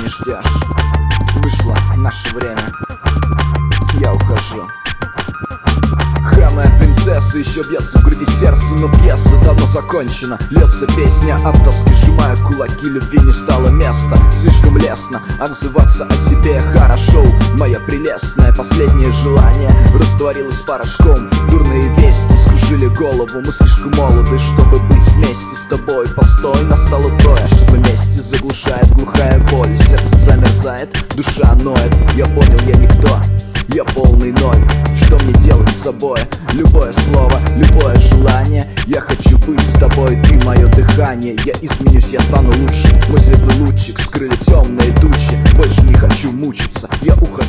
что ж, вышло наше время. Я ухожу. Моя принцесса еще бьется в груди сердце, но пьеса давно закончена. Льется песня от тоски, сжимая кулаки, любви не стало места. Слишком лестно отзываться о себе хорошо. Моя прелестная, последнее желание растворилось порошком. Дурные вести скружили голову, мы слишком молоды, чтобы быть вместе с тобой. Постой, настало трое, чувство мести заглушает глухая боль. Сердце замерзает, душа ноет. Я понял, я никто, я полный ноль. Что мне делать с собой? Любое слово, любое желание. Я хочу быть с тобой, ты мое дыхание. Я изменюсь, я стану лучше. Мой светлый лучик скрыли темные тучи. Больше не хочу мучиться, я ухожу.